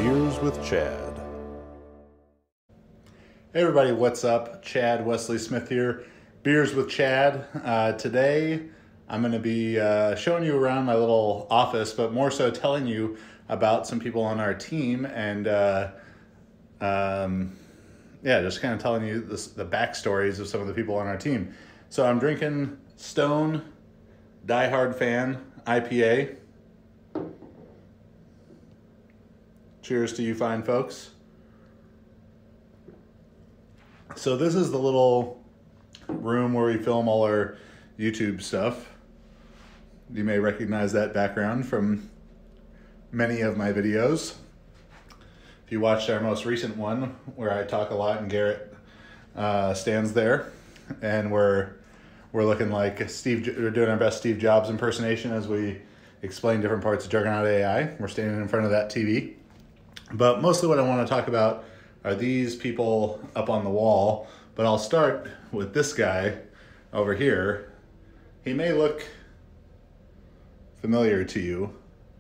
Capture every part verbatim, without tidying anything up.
Beers with Chad. Hey everybody, what's up? Chad Wesley Smith here. Beers with Chad. Uh, today I'm going to be uh, showing you around my little office, but more so telling you about some people on our team and uh, um, yeah, just kind of telling you this, the backstories of some of the people on our team. So I'm drinking Stone Die Hard Fan I P A. Cheers to you fine folks. So this is the little room where we film all our YouTube stuff. You may recognize that background from many of my videos. If you watched our most recent one where I talk a lot and Garrett uh, stands there, and we're we're looking like Steve, we're doing our best Steve Jobs impersonation as we explain different parts of Juggernaut A I. We're standing in front of that T V. But mostly what I want to talk about are these people up on the wall. But I'll start with this guy over here. He may look familiar to you.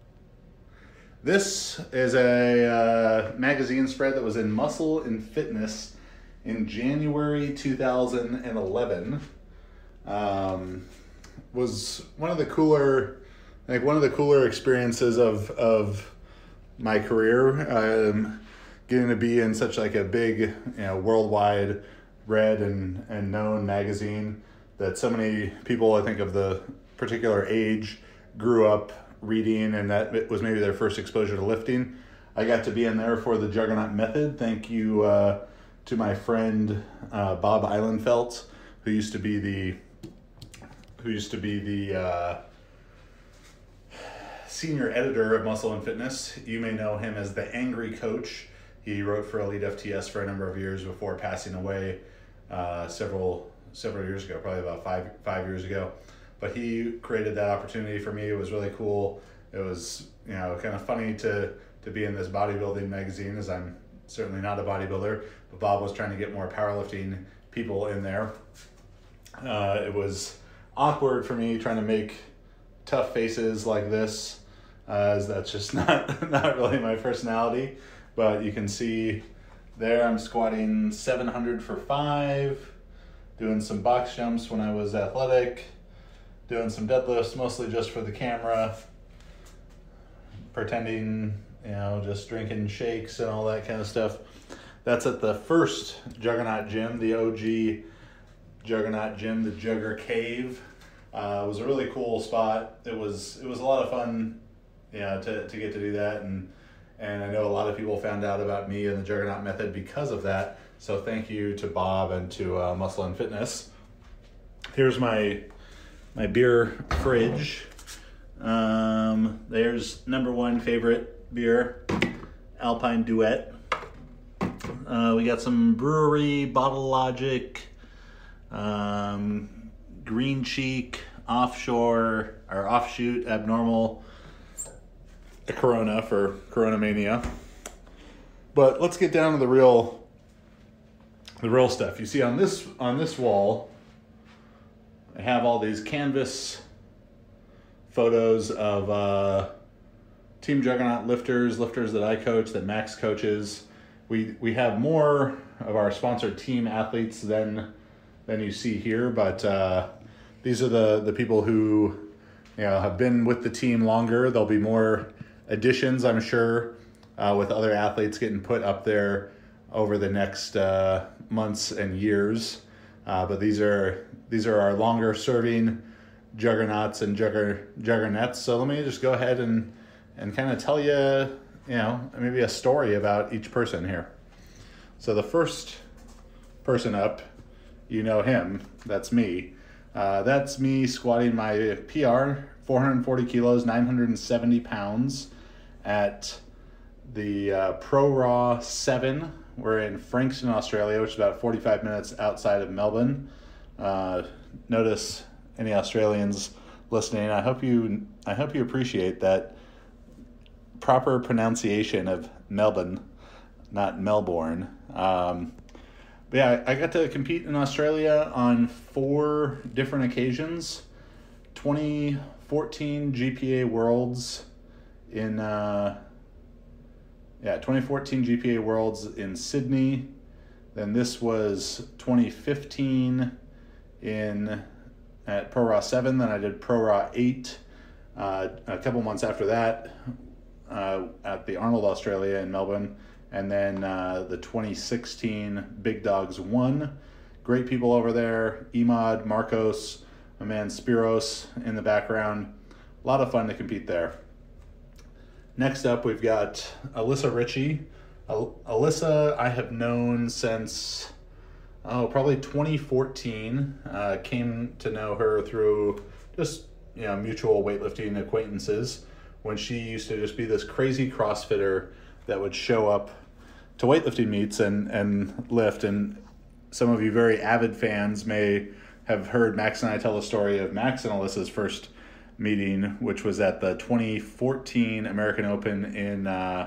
This is a uh, magazine spread that was in Muscle and Fitness in January two thousand eleven. Um, was one of the cooler, like one of the cooler experiences of of my career. Um, getting to be in such like a big, you know, worldwide read and, and known magazine that so many people, I think of the particular age, grew up reading, and that it was maybe their first exposure to lifting. I got to be in there for the Juggernaut Method. Thank you uh, to my friend uh, Bob Eilenfelt, who used to be the who used to be the uh, senior editor of Muscle and Fitness. You may know him as the Angry Coach. He wrote for Elite F T S for a number of years before passing away uh, several several years ago, probably about five five years ago. But he created that opportunity for me. It was really cool. It was, you know, kind of funny to to be in this bodybuilding magazine, as I'm certainly not a bodybuilder, but Bob was trying to get more powerlifting people in there. Uh, it was awkward for me trying to make tough faces like this, uh, as that's just not not really my personality. But you can see there I'm squatting seven hundred for five, doing some box jumps when I was athletic, doing some deadlifts mostly just for the camera, pretending, you know, just drinking shakes and all that kind of stuff. That's at the first Juggernaut Gym, the O G Juggernaut Gym, the Jugger Cave. Uh, it was a really cool spot. It was it was a lot of fun, you know, to, to get to do that. And And I know a lot of people found out about me and the Juggernaut Method because of that. So thank you to Bob and to uh, Muscle and Fitness. Here's my my beer fridge. Um, there's number one favorite beer, Alpine Duet. Uh, we got some brewery, Bottle Logic, um, Green Cheek, Offshore, or Offshoot, Abnormal, a Corona for Corona Mania. But let's get down to the real the real stuff. You see on this on this wall, I have all these canvas photos of uh, Team Juggernaut lifters, lifters that I coach, that Max coaches. We we have more of our sponsored team athletes than than you see here, but uh, these are the the people who, you know, have been with the team longer. There'll be more additions, I'm sure, uh, with other athletes getting put up there over the next uh, months and years. Uh, but these are these are our longer serving juggernauts and jugger juggernets. So let me just go ahead and and kind of tell you, you know, maybe a story about each person here. So the first person up, you know him. That's me. Uh, that's me squatting my P R, four hundred forty kilos, nine hundred seventy pounds, at the uh, Pro Raw seven. We're in Frankston, Australia, which is about forty-five minutes outside of Melbourne. Uh, notice any Australians listening, I hope you I hope you appreciate that proper pronunciation of Melbourne, not Melbourne. Um, but yeah, I got to compete in Australia on four different occasions. twenty fourteen G P A Worlds in uh, yeah, twenty fourteen G P A Worlds in Sydney. Then this was twenty fifteen in at Pro Raw seven. Then I did Pro Raw eight uh, a couple months after that uh, at the Arnold Australia in Melbourne. And then uh, the twenty sixteen Big Dogs one. Great people over there. Emad, Marcos, my man Spiros in the background. A lot of fun to compete there. Next up, we've got Alyssa Ritchie. Al- Alyssa, I have known since, oh, probably twenty fourteen. Uh, came to know her through just, you know, mutual weightlifting acquaintances when she used to just be this crazy CrossFitter that would show up to weightlifting meets and, and lift. And some of you very avid fans may have heard Max and I tell the story of Max and Alyssa's first meeting, which was at the twenty fourteen American Open in uh,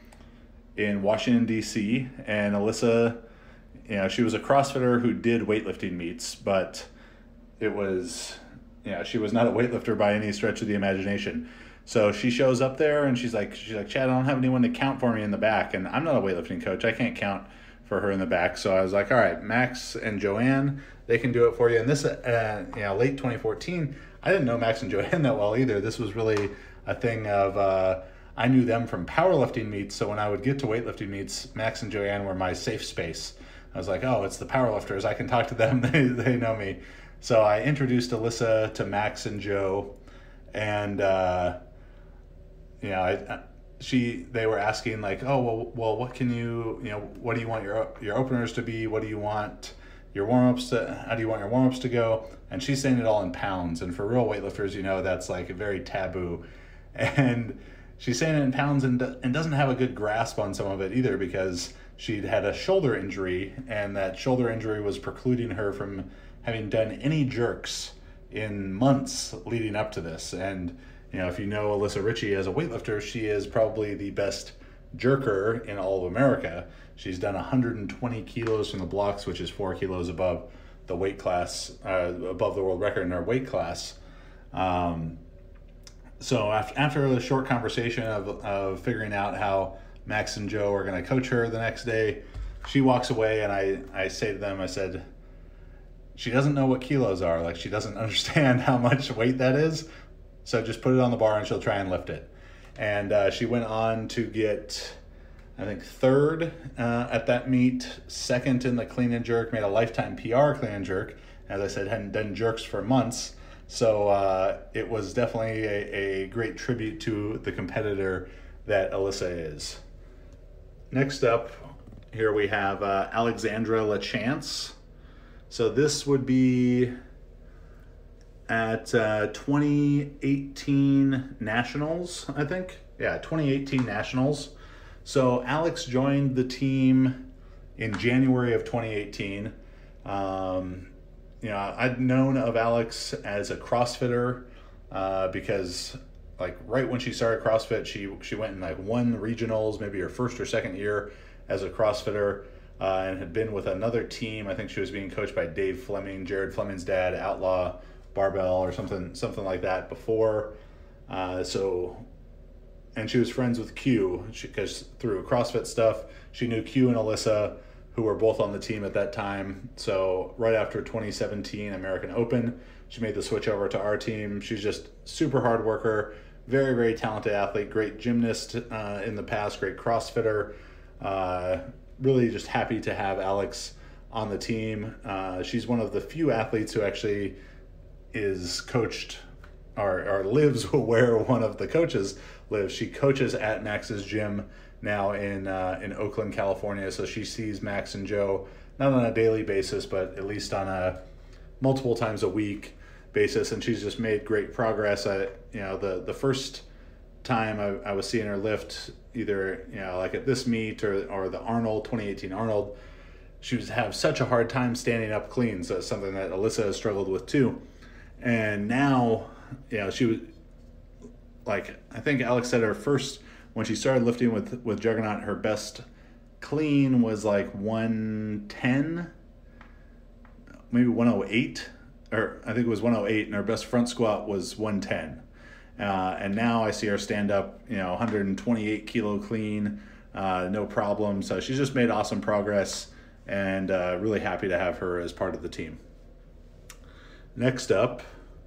in Washington, D C. And Alyssa, you know, she was a CrossFitter who did weightlifting meets, but it was, you know, she was not a weightlifter by any stretch of the imagination. So she shows up there and she's like, she's like, Chad, I don't have anyone to count for me in the back. And I'm not a weightlifting coach. I can't count for her in the back. So I was like, all right, Max and Joanne, they can do it for you. And this, uh, you know, late twenty fourteen, I didn't know Max and Joanne that well either. This was really a thing of, uh, I knew them from powerlifting meets. So when I would get to weightlifting meets, Max and Joanne were my safe space. I was like, oh, it's the powerlifters. I can talk to them. they, they know me. So I introduced Alyssa to Max and Joe, and, uh, you know, I, she, they were asking like, oh, well, well, what can you, you know, what do you want your, your openers to be? What do you want your warm-ups to, how do you want your warm-ups to go? And she's saying it all in pounds. And for real weightlifters, you know, that's like very taboo. And she's saying it in pounds and, and doesn't have a good grasp on some of it either, because she'd had a shoulder injury, and that shoulder injury was precluding her from having done any jerks in months leading up to this. And, you know, if you know Alyssa Ritchie as a weightlifter, she is probably the best jerker in all of America. She's done one hundred twenty kilos from the blocks, which is four kilos above the weight class, uh, above the world record in her weight class. Um, so after, after a short conversation of, of figuring out how Max and Joe are going to coach her the next day, she walks away, and I, I say to them, I said, she doesn't know what kilos are. Like, she doesn't understand how much weight that is. So just put it on the bar and she'll try and lift it. And uh, she went on to get, I think, third uh, at that meet, second in the clean and jerk, made a lifetime P R clean and jerk. As I said, hadn't done jerks for months. So uh, it was definitely a, a great tribute to the competitor that Alyssa is. Next up, here we have uh, Alexandra LaChance. So this would be at uh, twenty eighteen Nationals, I think. Yeah, twenty eighteen Nationals. So Alex joined the team in January of twenty eighteen. Um, you know, I'd known of Alex as a CrossFitter uh, because, like, right when she started CrossFit, she she went in like won regionals, maybe her first or second year as a CrossFitter, uh, and had been with another team. I think she was being coached by Dave Fleming, Jared Fleming's dad, Outlaw Barbell or something something like that before. Uh, so, and she was friends with Q because through CrossFit stuff, she knew Q and Alyssa, who were both on the team at that time. So right after twenty seventeen American Open, she made the switch over to our team. She's just super hard worker, very, very talented athlete, great gymnast uh, in the past, great CrossFitter. Uh, really just happy to have Alex on the team. Uh, she's one of the few athletes who actually is coached or, or lives where one of the coaches lives. She coaches at Max's gym now in uh, in Oakland, California. So she sees Max and Joe not on a daily basis, but at least on a multiple times a week basis. And she's just made great progress. I, you know, the the first time I, I was seeing her lift, either, you know, like at this meet or or the Arnold twenty eighteen Arnold, she was have such a hard time standing up clean. So it's something that Alyssa has struggled with too. And now, you know, she was like, I think Alex said her first, when she started lifting with, with Juggernaut, her best clean was like one ten, maybe one oh eight, or I think it was one oh eight, and her best front squat was one ten. Uh, and now I see her stand up, you know, one hundred twenty-eight kilo clean, uh, no problem. So she's just made awesome progress, and uh, really happy to have her as part of the team. Next up,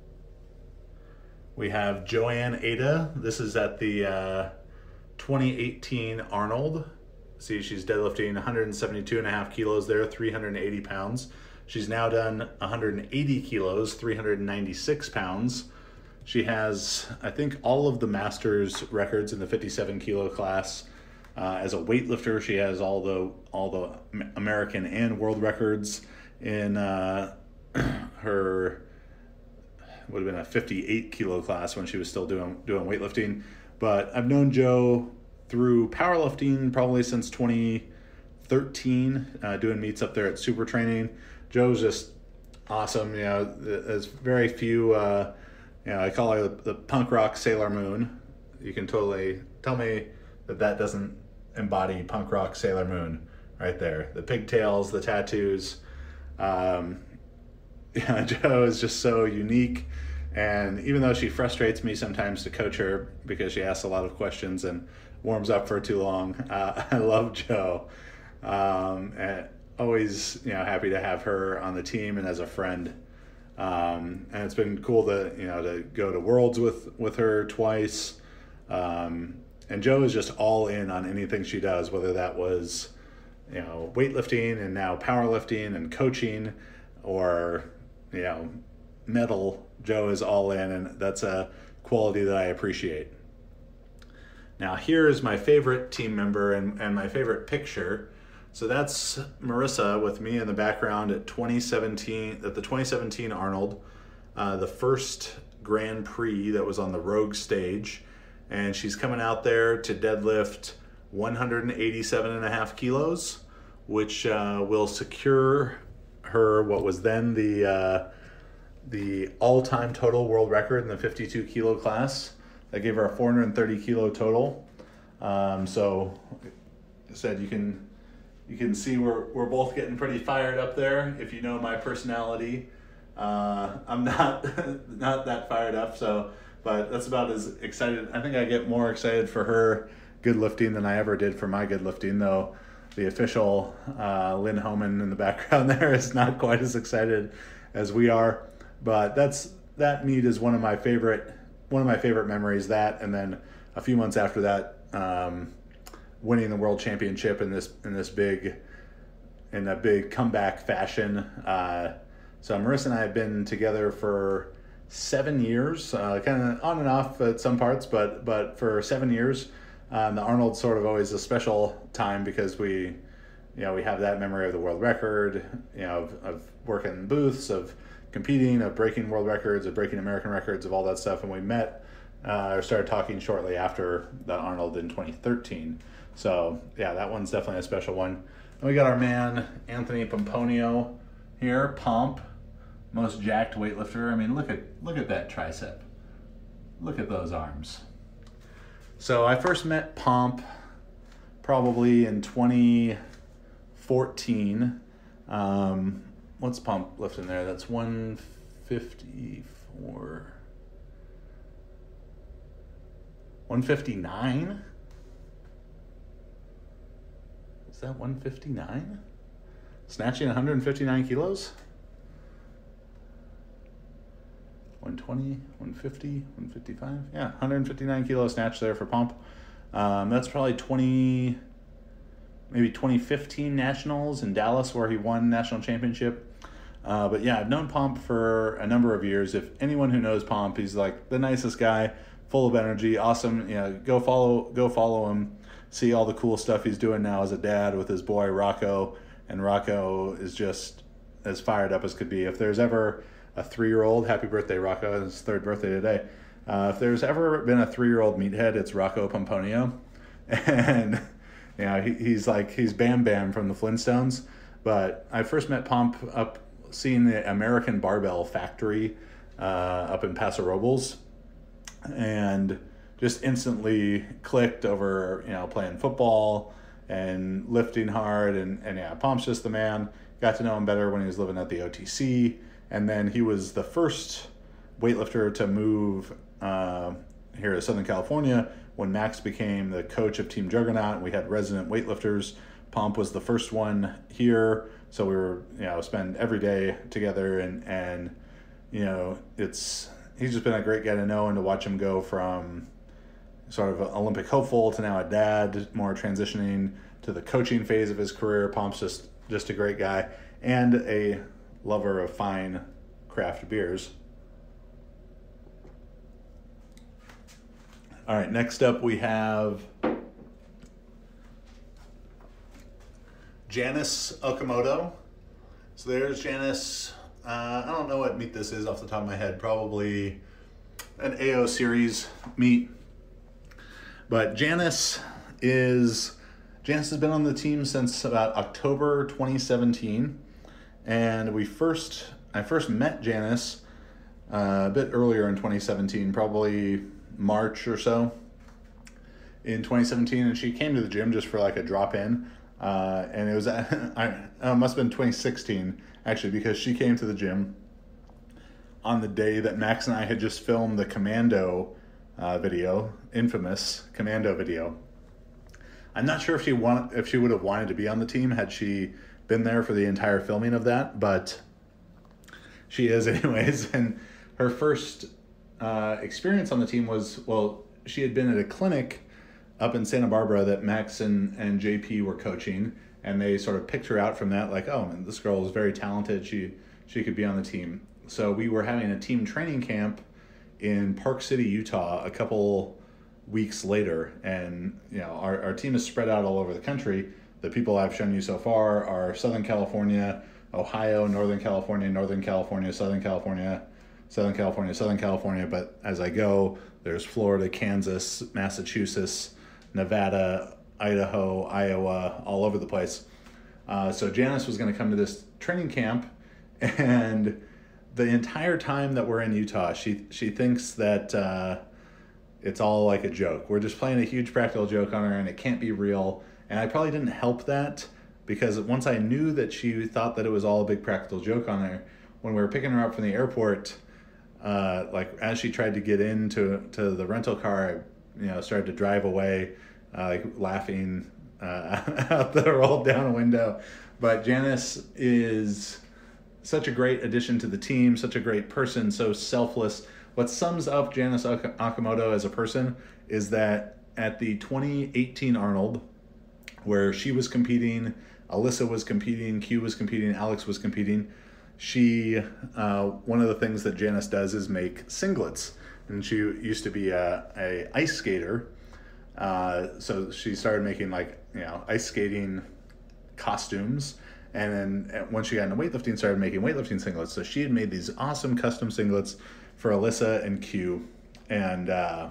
we have Joanne Ada. This is at the uh, twenty eighteen Arnold. See, she's deadlifting one hundred seventy-two and a half kilos there, three hundred eighty pounds. She's now done one hundred eighty kilos, three hundred ninety-six pounds. She has, I think, all of the Masters records in the fifty-seven kilo class. Uh, as a weightlifter, she has all the all the American and world records in uh, her, would have been a fifty-eight kilo class when she was still doing doing weightlifting. But I've known Jo through powerlifting probably since twenty thirteen, uh, doing meets up there at Super Training. Jo's just awesome. You know, there's very few, uh, you know, I call her the punk rock Sailor Moon. You can totally tell me that that doesn't embody punk rock Sailor Moon right there. The pigtails, the tattoos. Um, yeah, Jo is just so unique. And even though she frustrates me sometimes to coach her because she asks a lot of questions and warms up for too long, uh, I love Jo. Um, and always, you know, happy to have her on the team and as a friend. Um, and it's been cool to, you know, to go to Worlds with, with her twice. Um, and Jo is just all in on anything she does, whether that was, you know, weightlifting and now powerlifting and coaching, or, you know, medal. Jo is all in, and that's a quality that I appreciate. Now here is my favorite team member and, and my favorite picture. So that's Marissa with me in the background at twenty seventeen, at the twenty seventeen Arnold, uh, the first Grand Prix that was on the Rogue stage. And she's coming out there to deadlift one hundred eighty-seven and a half kilos, which uh, will secure her what was then the uh, the all-time total world record in the fifty-two kilo class. That gave her a four hundred thirty kilo total. Um, so, like I said, you can you can see we're we're both getting pretty fired up there. If you know my personality, uh, I'm not not that fired up. So, but that's about as excited. I think I get more excited for her good lifting than I ever did for my good lifting, though. The official uh, Lynn Homan in the background there is not quite as excited as we are. But that's that meet is one of my favorite one of my favorite memories. That, and then a few months after that, um, winning the world championship in this in this big in a big comeback fashion. Uh, so Marissa and I have been together for seven years, uh, kind of on and off at some parts, but but for seven years. Um, the Arnold's sort of always a special time because we, you know, we have that memory of the world record, you know, of, of working in booths, of competing, of breaking world records, of breaking American records, of all that stuff. And we met uh, or started talking shortly after the Arnold in twenty thirteen. So yeah, that one's definitely a special one. And we got our man Anthony Pomponio here, Pomp, most jacked weightlifter. I mean, look at look at that tricep. Look at those arms. So I first met Pomp probably in twenty fourteen. Um, what's Pomp lifting there? That's one fifty-four. one fifty-nine? Is that one fifty-nine? Snatching one hundred fifty-nine kilos? one twenty, one fifty, one fifty-five. Yeah, one hundred fifty-nine kilo snatch there for Pomp. Um, that's probably twenty, maybe twenty fifteen Nationals in Dallas where he won national championship. Uh, but yeah, I've known Pomp for a number of years. If anyone who knows Pomp, he's like the nicest guy, full of energy, awesome. You know, go follow, go follow him. See all the cool stuff he's doing now as a dad with his boy Rocco, and Rocco is just as fired up as could be. If there's ever a three-year-old, happy birthday, Rocco, his third birthday today. Uh, if there's ever been a three-year-old meathead, it's Rocco Pomponio. And, you know, he, he's like, he's Bam Bam from the Flintstones. But I first met Pomp up seeing the American Barbell Factory uh, up in Paso Robles. And just instantly clicked over, you know, playing football and lifting hard. And, and yeah, Pomp's just the man. Got to know him better when he was living at the O T C. And then he was the first weightlifter to move uh, here at Southern California, when Max became the coach of Team Juggernaut, we had resident weightlifters. Pomp was the first one here, so we were, you know, spend every day together, and, and you know, it's he's just been a great guy to know and to watch him go from sort of an Olympic hopeful to now a dad, more transitioning to the coaching phase of his career. Pomp's just, just a great guy and a lover of fine craft beers. All right, next up we have Janice Okamoto. So there's Janice. Uh, I don't know what meet this is off the top of my head. Probably an A O series meet. But Janice is Janice has been on the team since about October twenty seventeen, and we first I first met Janice uh, a bit earlier in twenty seventeen, probably March or so in twenty seventeen, and she came to the gym just for like a drop in, uh, and it was I uh, must have been twenty sixteen actually, because she came to the gym on the day that Max and I had just filmed the Commando uh, video, infamous Commando video. I'm not sure if she want if she would have wanted to be on the team had she been there for the entire filming of that, but she is anyways. And her first uh, experience on the team was, well, she had been at a clinic up in Santa Barbara that Max and, and J P were coaching, and they sort of picked her out from that, like, oh, man, this girl is very talented. She she could be on the team. So we were having a team training camp in Park City, Utah, a couple weeks later, and you know our, our team is spread out all over the country. The people I've shown you so far are Southern California, Ohio, Northern California, Northern California, Southern California, Southern California, Southern California, but as I go, there's Florida, Kansas, Massachusetts, Nevada, Idaho, Iowa, all over the place. Uh, so Janice was going to come to this training camp, and the entire time that we're in Utah, she she thinks that uh, it's all like a joke. We're just playing a huge practical joke on her, and it can't be real. And I probably didn't help that, because once I knew that she thought that it was all a big practical joke on her, when we were picking her up from the airport, uh, like as she tried to get into to the rental car, I, you know, started to drive away, uh, like laughing uh, out the rolled down window. But Janice is such a great addition to the team, such a great person, so selfless. What sums up Janice Okamoto as a person is that at the twenty eighteen Arnold, where she was competing, Alyssa was competing, Q was competing, Alex was competing, she, uh, one of the things that Janice does is make singlets. And she used to be a, a ice skater, uh, so she started making like, you know, ice skating costumes. And then once she got into weightlifting, started making weightlifting singlets. So she had made these awesome custom singlets for Alyssa and Q. And uh,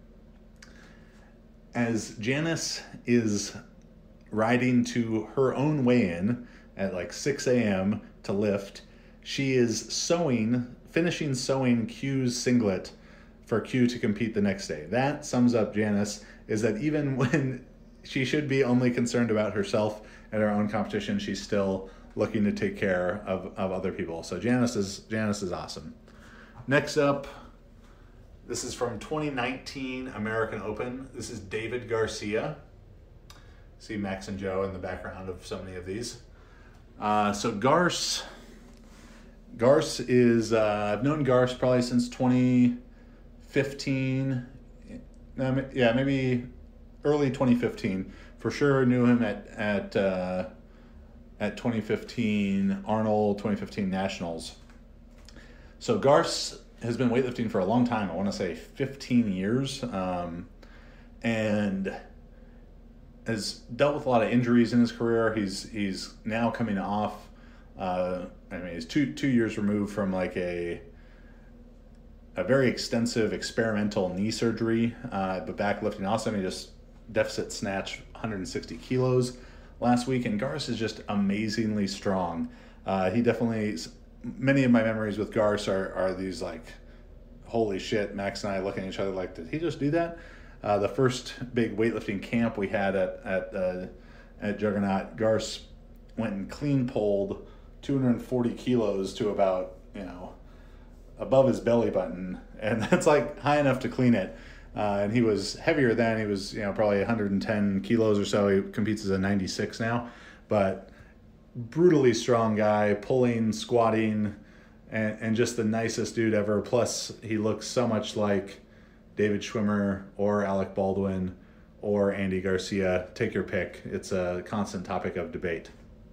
as Janice is riding to her own weigh-in at like six a.m. to lift, she is sewing, finishing sewing Q's singlet for Q to compete the next day. That sums up Janice, is that even when she should be only concerned about herself and her own competition, she's still looking to take care of, of other people. So Janice is Janice is awesome. Next up, this is from twenty nineteen American Open. This is David Garcia. See Max and Joe in the background of so many of these. Uh, so Garce, Garce is, uh, I've known Garce probably since twenty fifteen. No, yeah, maybe early twenty fifteen. For sure knew him at, at, uh, at twenty fifteen Arnold, twenty fifteen Nationals. So Garce has been weightlifting for a long time. I want to say fifteen years. Um, and has dealt with a lot of injuries in his career. He's he's now coming off. Uh, I mean, he's two two years removed from like a a very extensive experimental knee surgery. Uh, but back lifting awesome. He just deficit snatched one hundred sixty kilos last week, and Garce is just amazingly strong. Uh, he definitely. Many of my memories with Garce are are these like, holy shit. Max and I looking at each other like, did he just do that? Uh, the first big weightlifting camp we had at at uh, at Juggernaut, Garce went and clean pulled two hundred forty kilos to about, you know, above his belly button, and that's like high enough to clean it. Uh, and he was heavier then. He was, you know, probably one hundred ten kilos or so. He competes as a ninety-six now. But brutally strong guy, pulling, squatting, and, and just the nicest dude ever. Plus, he looks so much like David Schwimmer or Alec Baldwin or Andy Garcia. Take your pick. It's a constant topic of debate.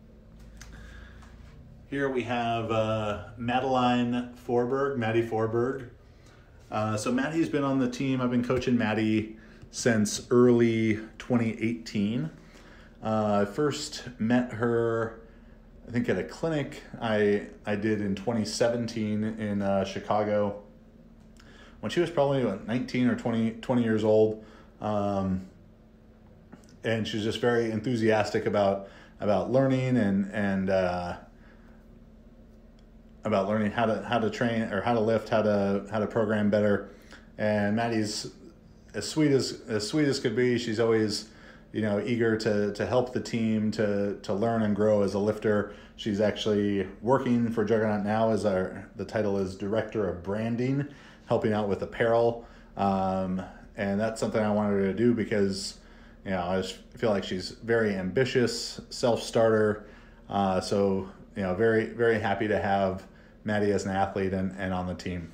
Here we have uh, Madeline Forberg, Maddie Forberg. Uh, so Maddie's been on the team. I've been coaching Maddie since early twenty eighteen. Uh, I first met her, I think, at a clinic I I did in twenty seventeen in uh, Chicago, when she was probably what, nineteen or twenty, twenty years old. Um, and she was just very enthusiastic about about learning and and uh, about learning how to how to train or how to lift, how to how to program better. And Maddie's as sweet as as sweet as could be. She's always, you know, eager to to help the team to to learn and grow as a lifter. She's actually working for Juggernaut now as our the title is Director of Branding, helping out with apparel. Um, and that's something I wanted her to do because, you know, I just feel like she's very ambitious, self-starter. Uh, so, you know, very, very happy to have Maddie as an athlete and, and on the team.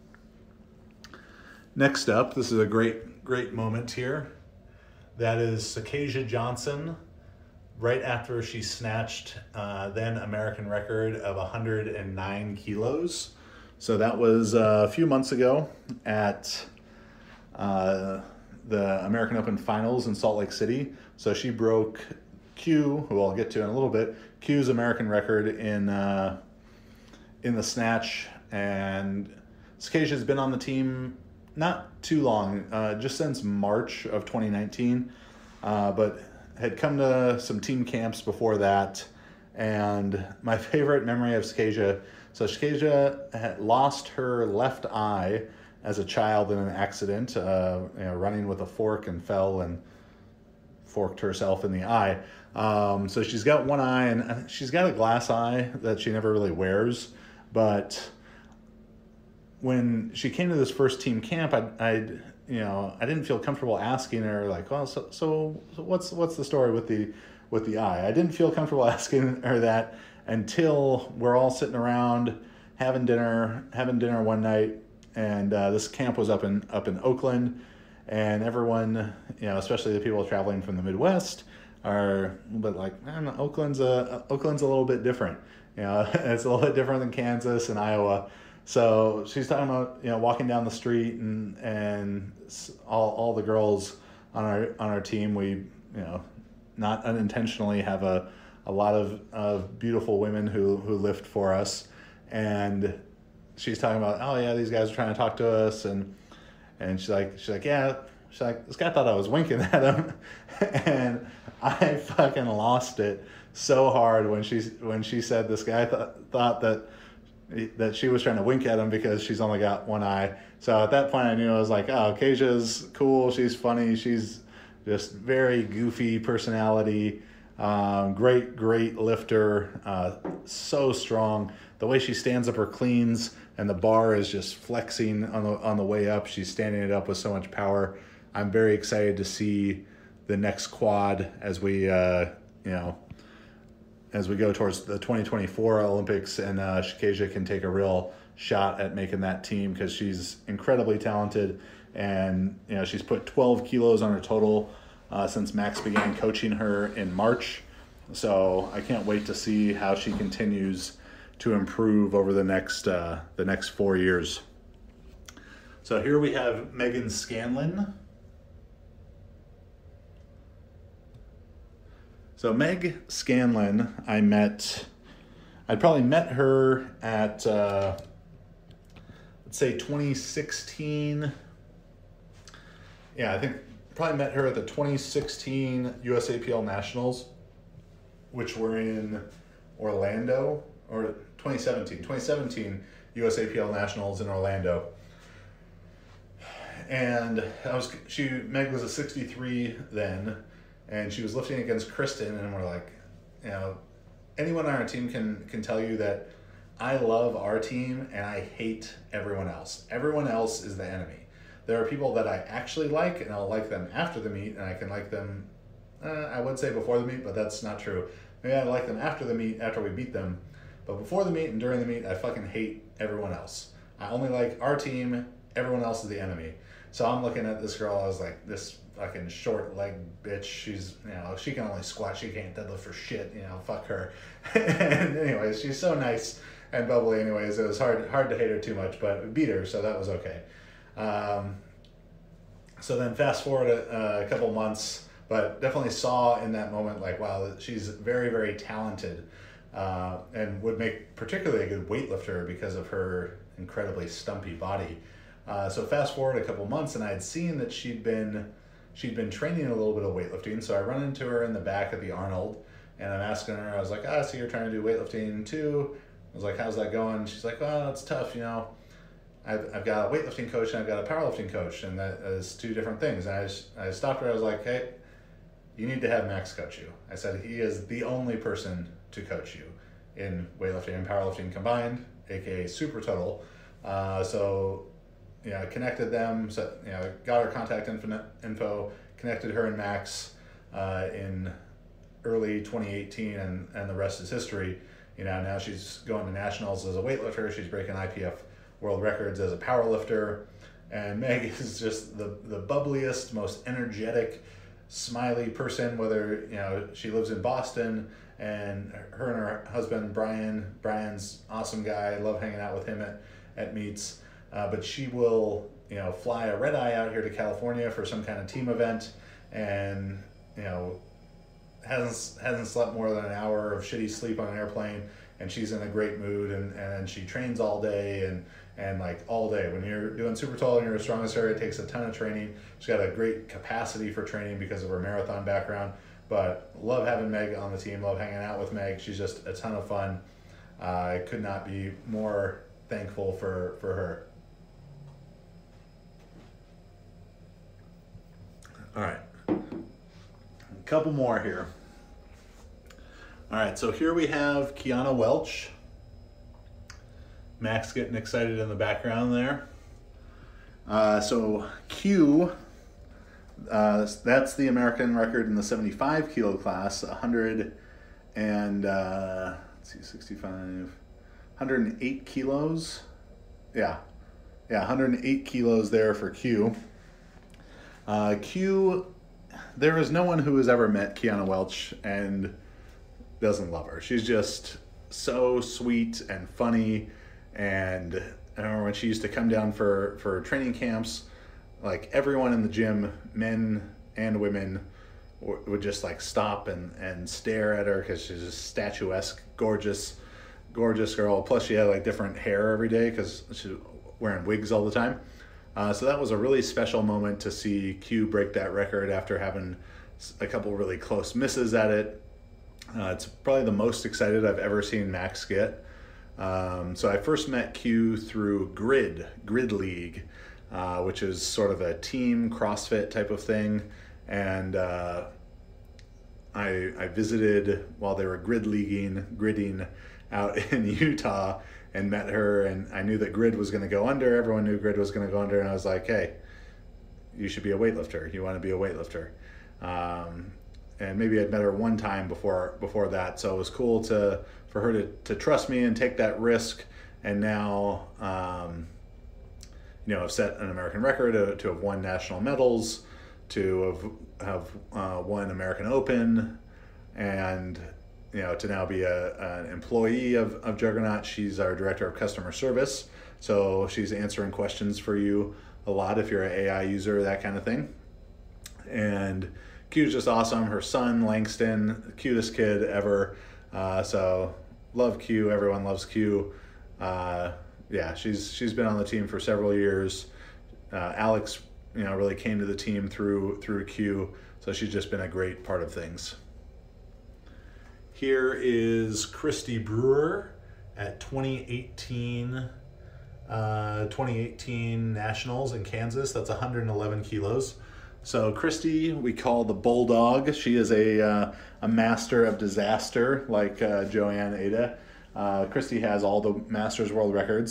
Next up, this is a great, great moment here. That is Sakasia Johnson, right after she snatched uh, then American record of one hundred nine kilos. So that was uh, a few months ago at uh, the American Open Finals in Salt Lake City. So she broke Q, who I'll get to in a little bit, Q's American record in uh, in the snatch. And Sakasia's been on the team not too long, uh, just since March of twenty nineteen, uh, but had come to some team camps before that. And my favorite memory of Sakasia, so Sakasia had lost her left eye as a child in an accident, uh, you know, running with a fork and fell and forked herself in the eye. Um, so she's got one eye, and she's got a glass eye that she never really wears. But when she came to this first team camp, I, I, you know, I didn't feel comfortable asking her like, well, so, so, so what's what's the story with the with the eye? I didn't feel comfortable asking her that until we're all sitting around having dinner, having dinner one night, and uh, this camp was up in up in Oakland, and everyone, you know, especially the people traveling from the Midwest, are a little bit like, man, Oakland's a Oakland's a little bit different. You know, it's a little bit different than Kansas and Iowa. So she's talking about, you know, walking down the street and and all all the girls on our on our team, we, you know, not unintentionally have a, a lot of, of beautiful women who, who lift for us. And she's talking about, oh yeah, these guys are trying to talk to us, and and she's like she's like, yeah, she's like, this guy thought I was winking at him. And I fucking lost it so hard when she when she said this guy th- thought that that she was trying to wink at him because she's only got one eye. So at that point I knew, I was like, oh, Kasia's cool, she's funny, she's just very goofy personality, um, great, great lifter, uh, so strong. The way she stands up her cleans and the bar is just flexing on the on the way up. She's standing it up with so much power. I'm very excited to see the next quad as we, uh, you know, as we go towards the twenty twenty-four Olympics, and uh, Sakasia can take a real shot at making that team because she's incredibly talented, and you know she's put twelve kilos on her total uh, since Max began coaching her in March. So I can't wait to see how she continues to improve over the next uh, the next four years. So here we have Megan Scanlon. So Meg Scanlon, I met, I'd probably met her at, uh, let's say twenty sixteen. Yeah, I think probably met her at the twenty sixteen U S A P L Nationals, which were in Orlando, or twenty seventeen, twenty seventeen U S A P L Nationals in Orlando. And I was, she, Meg was a sixty-three then, and she was lifting against Kristen, and we're like, you know, anyone on our team can can tell you that I love our team and I hate everyone else. Everyone else is the enemy. There are people that I actually like, and I'll like them after the meet, and I can like them, uh, I would say before the meet, but that's not true. Maybe I like them after the meet, after we beat them. But before the meet and during the meet, I fucking hate everyone else. I only like our team, everyone else is the enemy. So I'm looking at this girl, I was like, this fucking short leg bitch, she's, you know, she can only squat, she can't deadlift for shit, you know, fuck her. And anyways, she's so nice and bubbly anyways, it was hard hard to hate her too much, but we beat her, so that was okay. Um, so then fast forward a, a couple months, but definitely saw in that moment, like, wow, she's very, very talented, uh, and would make particularly a good weightlifter because of her incredibly stumpy body. Uh, so fast forward a couple months, and I had seen that she'd been she'd been training a little bit of weightlifting. So I run into her in the back at the Arnold, and I'm asking her. I was like, "Ah, so you're trying to do weightlifting too?" I was like, "How's that going?" She's like, "Well, it's tough, you know. I've I've got a weightlifting coach and I've got a powerlifting coach, and that is two different things." And I just, I stopped her. I was like, "Hey, you need to have Max coach you." I said, "He is the only person to coach you in weightlifting and powerlifting combined, aka super total." Uh, so, you know, connected them, so, you know, got her contact info, info connected her and Max uh, in early twenty eighteen, and, and the rest is history. You know, now she's going to nationals as a weightlifter, she's breaking I P F world records as a powerlifter, and Meg is just the, the bubbliest, most energetic, smiley person, whether, you know, she lives in Boston, and her and her husband, Brian, Brian's awesome guy, I love hanging out with him at at meets, uh, but she will, you know, fly a red eye out here to California for some kind of team event, and, you know, hasn't hasn't slept more than an hour of shitty sleep on an airplane, and she's in a great mood, and, and she trains all day, and, and like all day. When you're doing super tall and you're as strong as her, it takes a ton of training. She's got a great capacity for training because of her marathon background, but love having Meg on the team, love hanging out with Meg. She's just a ton of fun. Uh, I could not be more thankful for, for her. All right. A couple more here. All right, so here we have Kiana Welch. Max getting excited in the background there. Uh, so Q, uh, that's the American record in the seventy-five kilo class, one hundred and, uh, let's see, sixty-five, one hundred eight kilos. Yeah, yeah, one hundred eight kilos there for Q. Uh, Q, there is no one who has ever met Kiana Welch and doesn't love her. She's just so sweet and funny, and I remember when she used to come down for, for training camps, like everyone in the gym, men and women, would just like stop and, and stare at her because she's just statuesque, gorgeous, gorgeous girl. Plus she had like different hair every day because she's wearing wigs all the time. Uh, so that was a really special moment to see Q break that record after having a couple really close misses at it. Uh, it's probably the most excited I've ever seen Max get. Um, so I first met Q through Grid, Grid League, uh, which is sort of a team CrossFit type of thing. And uh, I, I visited while they were grid leaguing, gridding out in Utah, and met her, and I knew that Grid was going to go under. Everyone knew Grid was going to go under, and I was like, hey, you should be a weightlifter. You want to be a weightlifter. Um, and maybe I'd met her one time before before that, so it was cool to for her to, to trust me and take that risk, and now um, you know, have set an American record, to, to have won national medals, to have, have uh, won American Open, and you know, to now be a, an employee of, of Juggernaut. She's our director of customer service, so she's answering questions for you a lot if you're an A I user, that kind of thing. And Q's just awesome. Her son, Langston, the cutest kid ever. Uh, so love Q. Everyone loves Q. Uh, yeah, she's she's been on the team for several years. Uh, Alex, you know, really came to the team through through Q, so she's just been a great part of things. Here is Christy Brewer at twenty eighteen uh, twenty eighteen Nationals in Kansas. That's one hundred eleven kilos. So Christy, we call the Bulldog. She is a uh, a master of disaster, like uh, Joanne Ada. Uh, Christy has all the Masters World Records,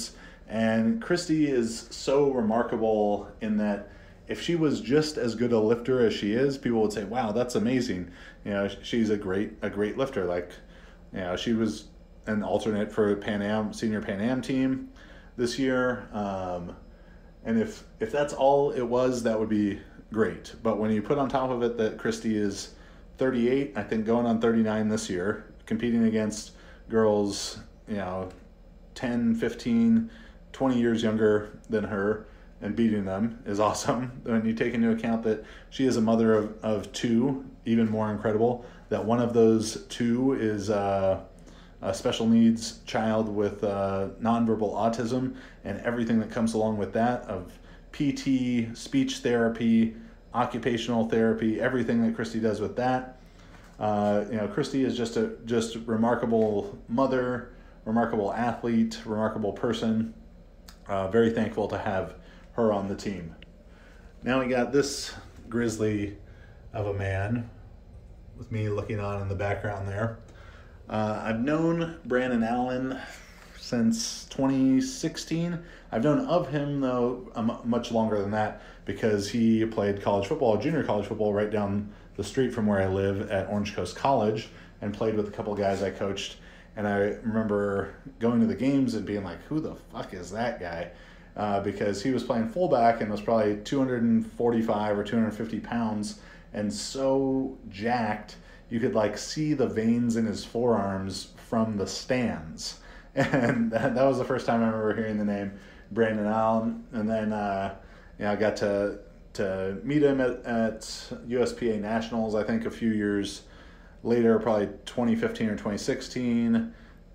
And Christy is so remarkable in that if she was just as good a lifter as she is, people would say, wow, that's amazing. You know, she's a great a great lifter. Like, you know, she was an alternate for Pan Am, senior Pan Am team this year. Um, and if if that's all it was, that would be great. But when you put on top of it that Christy is thirty-eight, I think going on thirty-nine this year, competing against girls, you know, ten, fifteen, twenty years younger than her, and beating them is awesome. When you take into account that she is a mother of, of two, even more incredible, that one of those two is uh, a special needs child with uh, nonverbal autism and everything that comes along with that, of P T, speech therapy, occupational therapy, everything that Christy does with that. Uh, you know, Christy is just a just remarkable mother, remarkable athlete, remarkable person. Uh, very thankful to have her on the team. Now we got this grizzly of a man with me looking on in the background there. Uh, I've known Brandon Allen since twenty sixteen. I've known of him, though, um, much longer than that, because he played college football, junior college football, right down the street from where I live at Orange Coast College, and played with a couple guys I coached. And I remember going to the games and being like, who the fuck is that guy? Uh, because he was playing fullback and was probably two hundred forty-five or two hundred fifty pounds and so jacked you could like see the veins in his forearms from the stands. And that, that was the first time I remember hearing the name Brandon Allen. And then uh, you know, I got to to meet him at, at U S P A Nationals, I think a few years later, probably twenty fifteen or twenty sixteen,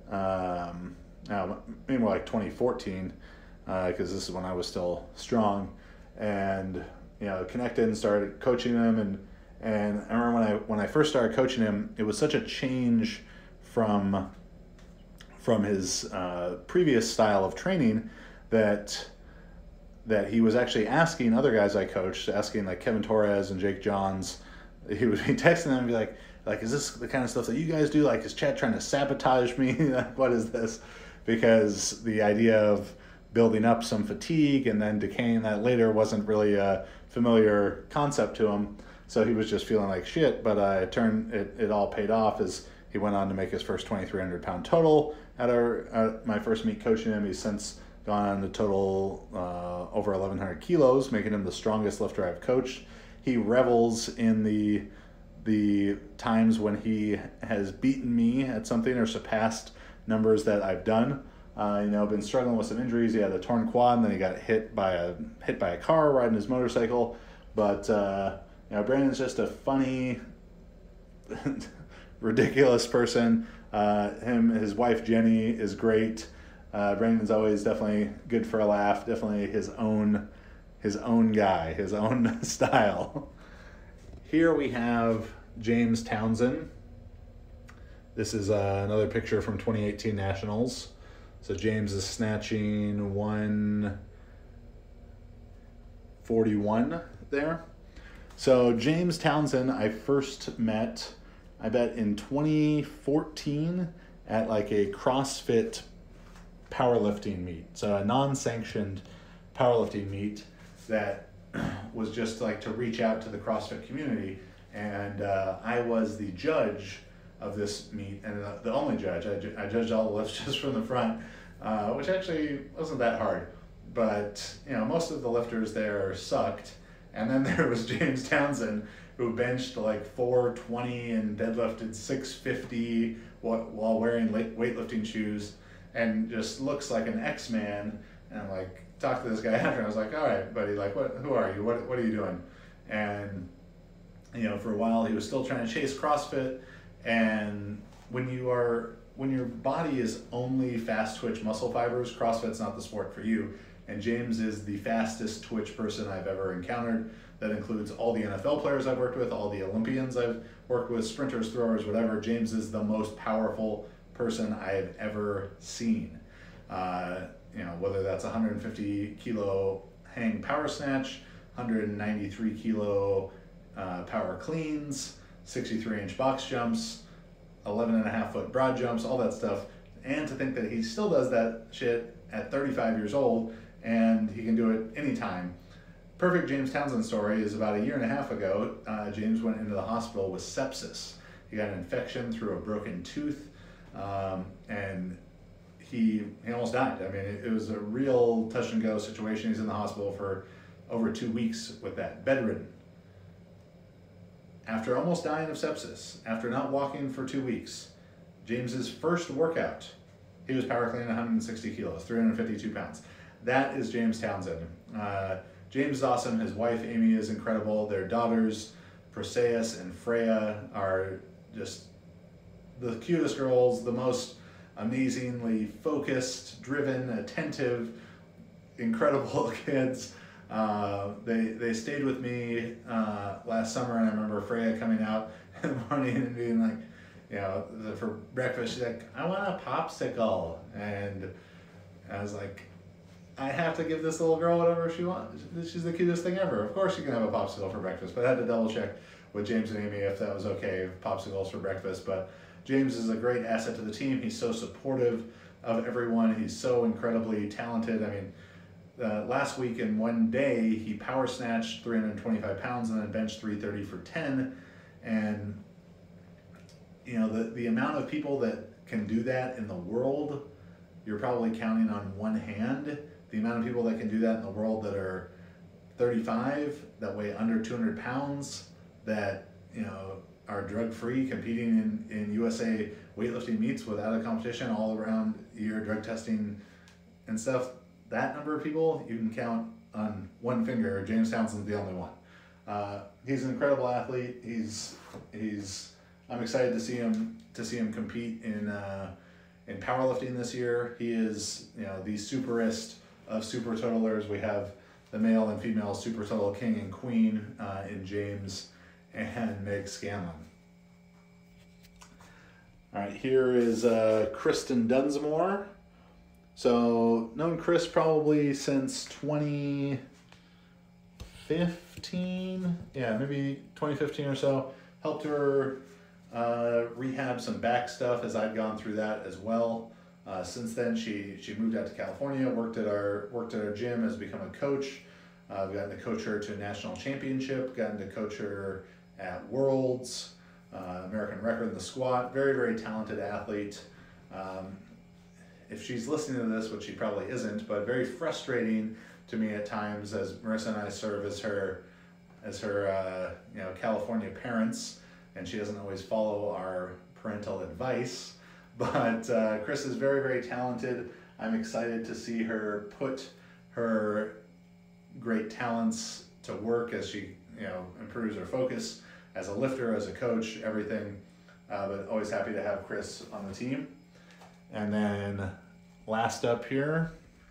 um, no, maybe more like twenty fourteen, because uh, this is when I was still strong, and you know, connected and started coaching him. And and I remember when I when I first started coaching him, it was such a change from from his uh, previous style of training that that he was actually asking other guys I coached, asking like Kevin Torres and Jake Johns. He would be texting them and be like, like, is this the kind of stuff that you guys do? Like, is Chad trying to sabotage me? Like, what is this? Because the idea of building up some fatigue and then decaying that later wasn't really a familiar concept to him. So he was just feeling like shit, but uh, it turned, it, it all paid off as he went on to make his first twenty-three hundred pound total at our, at my first meet coaching him. He's since gone on to total uh, over eleven hundred kilos, making him the strongest lifter I've coached. He revels in the the times when he has beaten me at something or surpassed numbers that I've done. Uh, you know, been struggling with some injuries. He had a torn quad, and then he got hit by a hit by a car riding his motorcycle. But uh, you know, Brandon's just a funny, ridiculous person. Uh, him, his wife Jenny is great. Uh, Brandon's always definitely good for a laugh. Definitely his own, his own guy, his own style. Here we have James Townsend. This is uh, another picture from twenty eighteen Nationals. So James is snatching one forty-one there. So James Townsend, I first met, I bet in twenty fourteen at like a CrossFit powerlifting meet. So a non-sanctioned powerlifting meet that was just like to reach out to the CrossFit community. And uh, I was the judge of this meet, and the, the only judge. I, ju- I judged all the lifts just from the front, uh, which actually wasn't that hard. But you know, most of the lifters there sucked. And then there was James Townsend, who benched like four twenty and deadlifted six fifty while, while wearing weightlifting shoes, and just looks like an X-Man. And I'm like, talked to this guy after, and I was like, all right, buddy, like, what? Who are you? What What are you doing? And you know, for a while he was still trying to chase CrossFit. And when you are when your body is only fast twitch muscle fibers, CrossFit's not the sport for you. And James is the fastest twitch person I've ever encountered. That includes all the N F L players I've worked with, all the Olympians I've worked with, sprinters, throwers, whatever. James is the most powerful person I have ever seen. Uh, you know, whether that's one hundred fifty kilo hang power snatch, one hundred ninety-three kilo uh, power cleans, sixty-three inch box jumps, eleven and a half foot broad jumps, all that stuff. And to think that he still does that shit at thirty-five years old, and he can do it anytime. Perfect James Townsend story is about a year and a half ago, uh, James went into the hospital with sepsis. He got an infection through a broken tooth, um, and he he almost died. I mean, it, it was a real touch and go situation. He's in the hospital for over two weeks with that, bedridden. After almost dying of sepsis, after not walking for two weeks, James's first workout, he was power cleaning one hundred sixty kilos, three hundred fifty-two pounds. That is James Townsend. Uh, James is awesome. His wife, Amy, is incredible. Their daughters, Perseus and Freya, are just the cutest girls, the most amazingly focused, driven, attentive, incredible kids. Uh, they they stayed with me uh, last summer, and I remember Freya coming out in the morning and being like, you know, the, for breakfast, she's like, I want a popsicle. And I was like, I have to give this little girl whatever she wants. She's the cutest thing ever. Of course you can have a popsicle for breakfast, but I had to double check with James and Amy if that was okay, popsicles for breakfast. But James is a great asset to the team. He's so supportive of everyone. He's so incredibly talented. I mean, uh, last week in one day, he power snatched three hundred twenty-five pounds and then benched three thirty for ten. And, you know, the, the amount of people that can do that in the world, you're probably counting on one hand. The amount of people that can do that in the world that are thirty-five, that weigh under two hundred pounds, that, you know, are drug-free, competing in, in U S A weightlifting meets without a competition, all around year drug testing and stuff, that number of people, you can count on one finger. James Townsend's the only one. Uh, he's an incredible athlete. He's, he's, I'm excited to see him, to see him compete in, uh, in powerlifting this year. He is, you know, the superest of super totalers. We have the male and female super total king and queen uh, in James and Meg Scanlon. All right, here is uh, Kristen Dunsmore. So known Chris probably since twenty fifteen, yeah, maybe twenty fifteen or so. Helped her uh, rehab some back stuff as I'd gone through that as well. Uh, since then, she she moved out to California, worked at our worked at our gym, has become a coach. Uh, I've gotten to coach her to a national championship, gotten to coach her at Worlds, uh, American record in the squat. Very, very talented athlete. Um, if she's listening to this, which she probably isn't, but very frustrating to me at times as Marissa and I serve as her as her uh, you know California parents, and she doesn't always follow our parental advice. But uh, Chris is very, very talented. I'm excited to see her put her great talents to work as she, you know, improves her focus as a lifter, as a coach, everything. Uh, but always happy to have Chris on the team. And then last up here,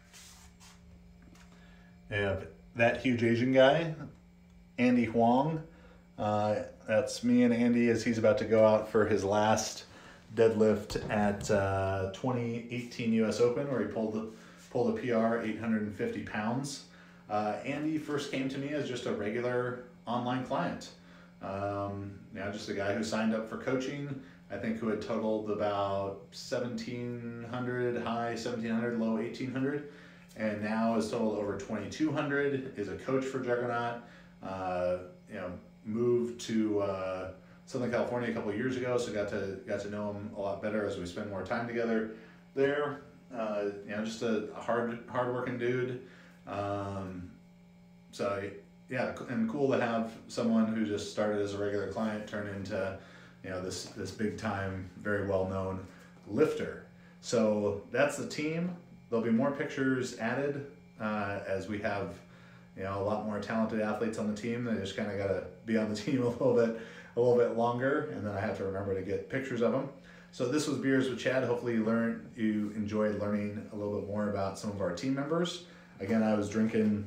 we have that huge Asian guy, Andy Huang. Uh, that's me and Andy as he's about to go out for his last deadlift at uh, twenty eighteen U S Open, where he pulled the, pulled a P R, eight hundred fifty pounds. Uh, Andy first came to me as just a regular online client. Um, you know, just a guy who signed up for coaching, I think who had totaled about seventeen hundred, high seventeen hundred, low eighteen hundred, and now is totaled over twenty-two hundred, is a coach for Juggernaut, uh, you know, moved to uh, Southern California a couple of years ago, so got to got to know him a lot better as we spend more time together there. Uh, you know, just a hard hard working dude. Um, so yeah, and cool to have someone who just started as a regular client turn into, you know, this this big time, very well known lifter. So that's the team. There'll be more pictures added uh, as we have, you know, a lot more talented athletes on the team. They just kind of got to be on the team a little bit. a little bit longer, and then I have to remember to get pictures of them. So this was Beers with Chad. Hopefully you learned, you enjoyed learning a little bit more about some of our team members. Again, I was drinking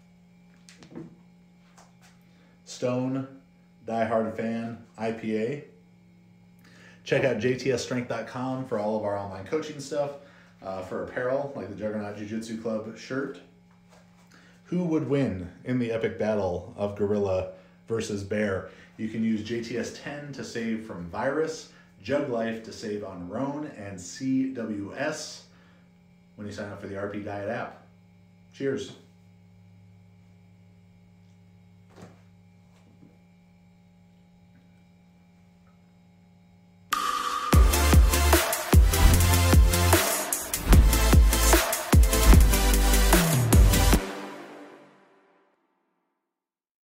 Stone Die Hard Fan I P A. Check out J T S strength dot com for all of our online coaching stuff, uh, for apparel like the Juggernaut Jiu-Jitsu Club shirt. Who would win in the epic battle of gorilla versus bear? You can use J T S ten to save from virus, Jug Life to save on Roan and C W S. when you sign up for the R P Diet app. Cheers.